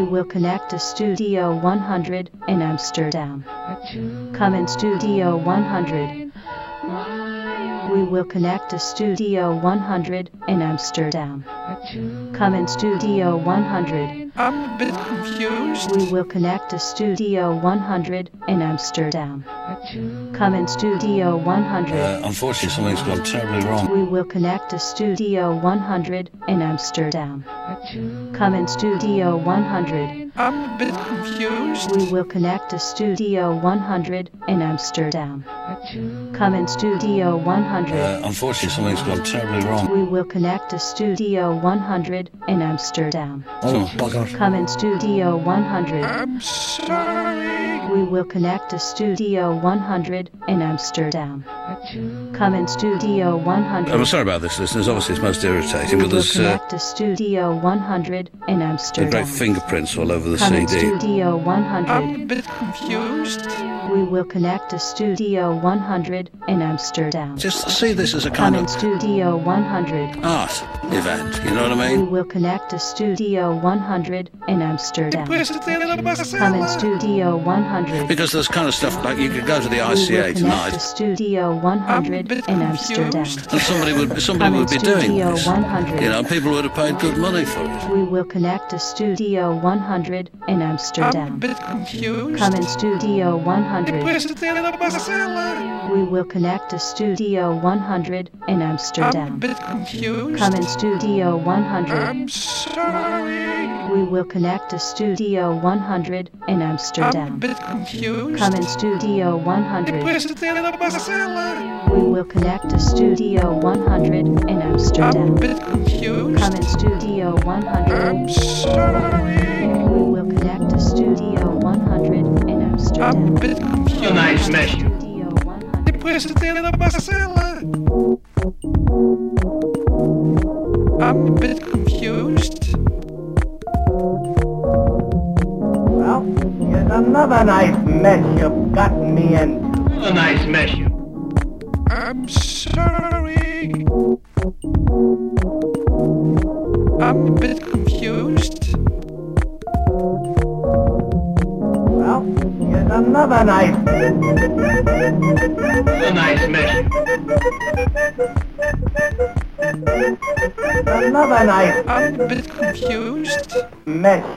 will connect to Studio 100 in Amsterdam. Come in Studio 100. We will connect to Studio 100 in Amsterdam. Come in Studio 100. I'm a bit confused. We will connect to Studio 100 in Amsterdam. Come in Studio 100. Unfortunately, something's gone terribly wrong. We will connect to Studio 100 in Amsterdam. Come in Studio 100. I'm a bit confused. We will connect to Studio 100 in Amsterdam. Come in Studio 100. Unfortunately, something's gone terribly wrong. We will connect to Studio 100 in Amsterdam. Oh, bugger. Come in Studio 100. I'm sorry. We will connect to Studio 100 in Amsterdam. Come in Studio 100. I'm sorry about this, listeners. Obviously, it's most irritating, We but will there's connect to Studio 100 in there are Amsterdam. great fingerprints all over the Come in CD. Studio I'm 100. a bit confused. We will connect to Studio 100 in Amsterdam. Just see this as a Come kind in of Studio 100. art event, you know what I We mean? will connect to Studio 100 in Amsterdam. Come in Studio 100. Because there's kind of stuff like you could go to the We will ICA connect to tonight Studio 100 in Amsterdam. and somebody Come in would be doing Studio this. 100. You know, people would have paid good money for it. We will connect to Studio 100 in I'm a Amsterdam. bit confused. Come in Studio 100. I'm We will connect to Studio 100 in a Amsterdam. bit confused. Come in Studio 100. I'm sorry. We will connect to Studio 100 in I'm a Amsterdam. bit confused. Come in Studio 100. I'm We will connect to Studio 100 in a Amsterdam. bit confused. Come in Studio 100. I'm sorry. We will connect to Studio 100 in I'm Amsterdam. a bit confused. Nice mesh. Studio 100. I'm a bit confused. Well, here's another nice mess you've gotten me into. A nice mess you. I'm sorry. I'm a bit confused. Well, here's another nice. A nice mess. Another nice I'm a bit confused. mess